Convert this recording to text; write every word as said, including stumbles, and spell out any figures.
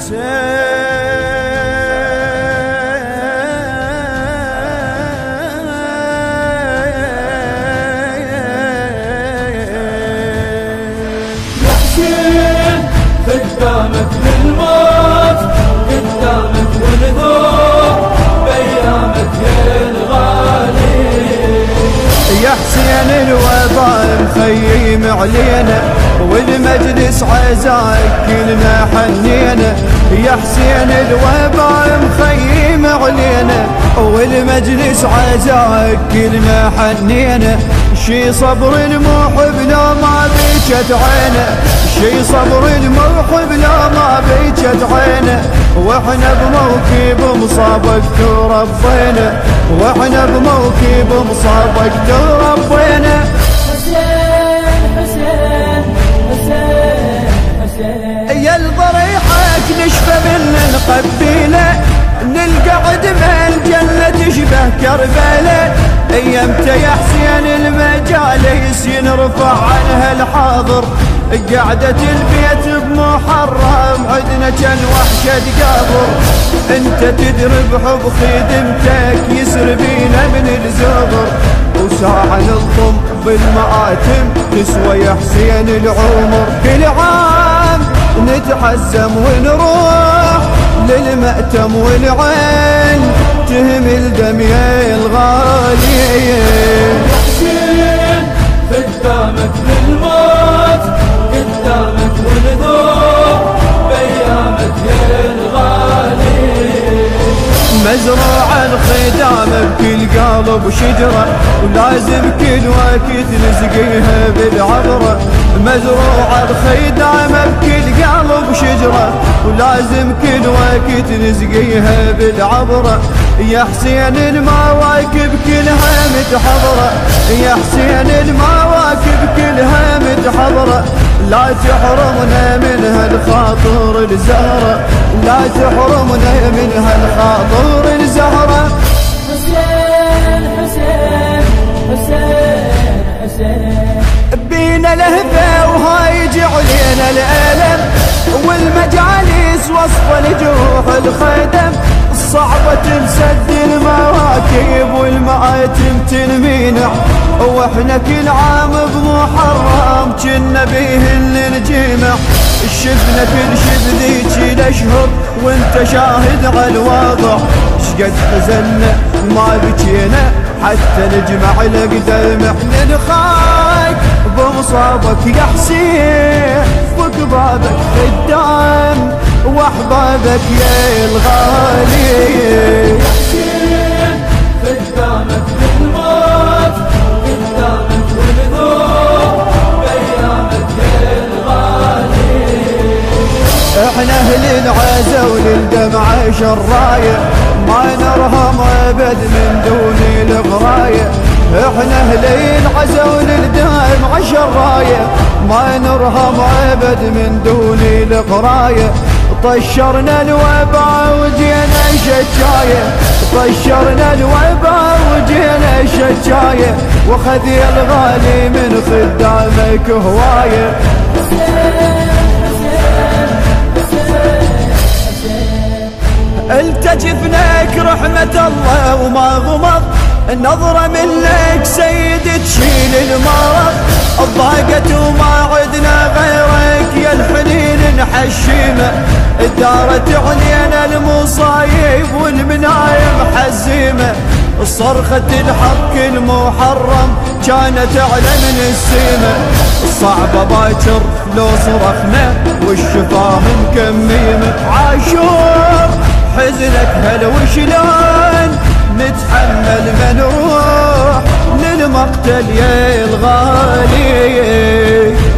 قدامك للموت قدامك والذوق بأيامك يا الغالي. يا حسين الوضع مخيم علينا والمجلس عزاك كلنا حنينا. يا حسين الوضع مخيم علينا والمجلس عزاك كلنا حنينا. شي صبر المحب لو ما بيجت عينه، شي صبر المحب لو ما بيجت عينه. واحنا بموكب مصابك تربينا، واحنا بموكب مصابك تربينا. حسين حسين حسين حسين يا الضريحك نشفى من نقبيله، نلقى عدم الجنة تشبه كربلاء. ايامته يا حسين المجالس ينرفع عنها الحاضر، قعدة البيت بمحرم عدنا كان وحشة قبر. انت تدري بحب خدمتك يسر بينا من الزغر، وساعة نلطم بالمآتم تسوى يا حسين العمر. كل عام نتحزم ونروح للمأتم والعين تهمل دمي الغالي. حسين قدامك للموت قدامك والذوق بأيامك يا الغالي. مزروع الخدام بكل قلب شجرة ولازم كل وقت نسقيها بالعبرة. مزروع الخدام بكل قلب شجرة ولازم كل وقت نسقيها بالعبرة. يا حسين المواكب كلها متحضرة، يا حسين المواكب كلها متحضرة. لا تحرمنا منها الخاطر الزهرة، لا تحرمنا منها الخاطر الزهرة. حسين حسين حسين حسين بينا لهفة وهايج علينا الألم، والمجالس وصف الجروح الخدم. صعبة تنسد المواكب والمآتم تنمينع، واحنا كل عام بمحرم كنا بيهن نجمع. شفنا كل شب ذيك الاشهر وانت شاهد على الوضع. شقد حزنا ما بكينا حتى نجمع القدم. احنا نخاك بمصابك يا حسين وقبابك قدام واحبابك يا الغالي. حسين قدامك للموت قدامك والذوق بأيامك يا الغالي. احنا اهل العزا وللدمعة شراية ما نرهم ابد من دون الغراية. احنا اهل العزا وللدمعة شراية ما نرهم ابد من دون الغراية. طشرنا الوباء وجينا شجاية، طشرنا الوباء وجينا شجاية. وخذ يا الغالي من خدامك هواية. التجفناك رحمة الله وما غمض، النظرة منك سيد تشيل المرض. الضاقت وما عدنا غيرك يا الحنين نحشيمه، دارت علينا المصايب والمنايم حزيمه. صرخة الحق المحرم كانت اعلى من السيمه. صعبة باكر لو صرخنا والشفاه مكميمه. عاشور حزنك هلا وشلون نتحمل منروح للمقتل يا الغالي.